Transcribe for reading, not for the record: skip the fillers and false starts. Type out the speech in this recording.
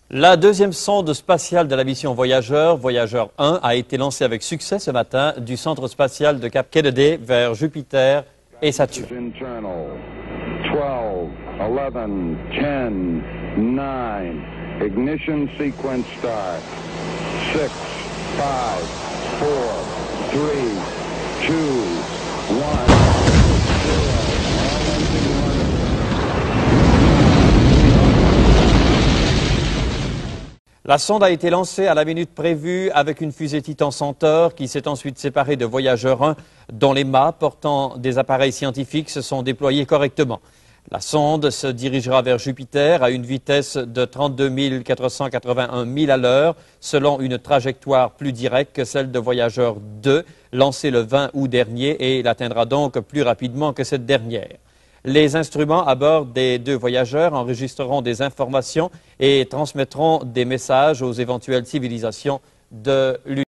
La deuxième sonde spatiale de la mission Voyageur, Voyageur 1, a été lancée avec succès ce matin du centre spatial de Cap Kennedy vers Jupiter et Saturne. 12, 11, 10, 9, ignition sequence start. 6, 5, 4, 3, 2, 1. La sonde a été lancée à la minute prévue avec une fusée Titan Centaure qui s'est ensuite séparée de Voyageur 1 dont les mâts portant des appareils scientifiques se sont déployés correctement. La sonde se dirigera vers Jupiter à une vitesse de 32 481 milles à l'heure selon une trajectoire plus directe que celle de Voyageur 2 lancée le 20 août dernier et il atteindra donc plus rapidement que cette dernière. Les instruments à bord des deux voyageurs enregistreront des informations et transmettront des messages aux éventuelles civilisations de l'univers.